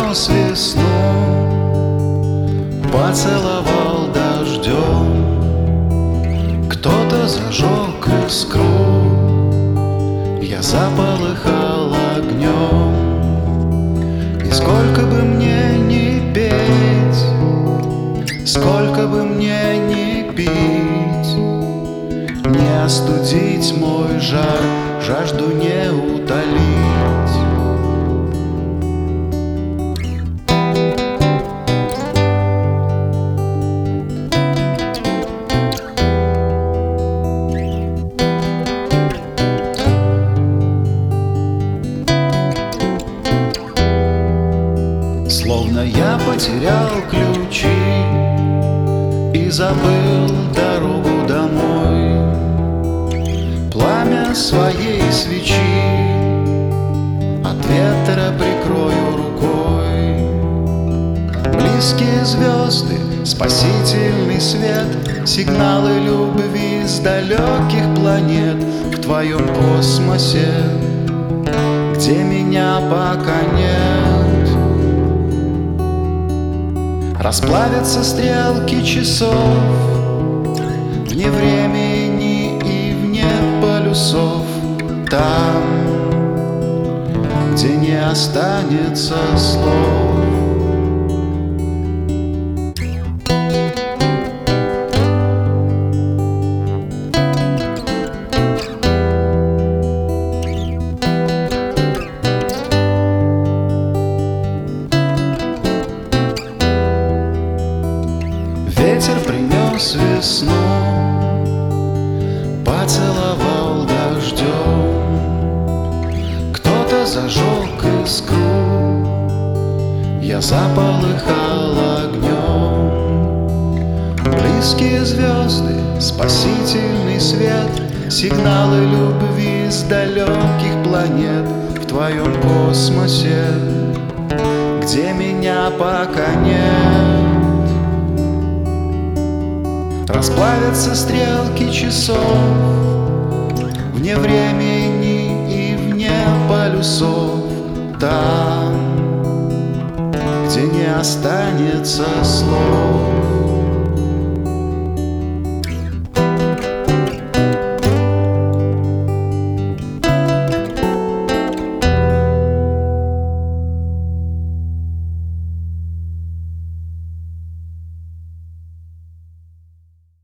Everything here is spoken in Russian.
принес весну, поцеловал дождем. Кто-то зажег искру, я заполыхал огнем. И сколько бы мне ни петь, сколько бы мне ни пить, не остудить мой жар, жажду не утолить. Словно я потерял ключи и забыл дорогу домой. Пламя своей свечи от ветра прикрою рукой. Близкие звезды, спасительный свет, сигналы любви с далеких планет. В твоем космосе, где меня пока нет, расплавятся стрелки часов вне времени и вне полюсов. Там, где не останется слов. Ветер принес весну, поцеловал дождем. Кто-то зажег искру, я заполыхал огнем. Близкие звезды, спасительный свет, сигналы любви с далеких планет. В твоем космосе, где меня пока нет, расплавятся стрелки часов вне времени и вне полюсов. Там, где не останется слов.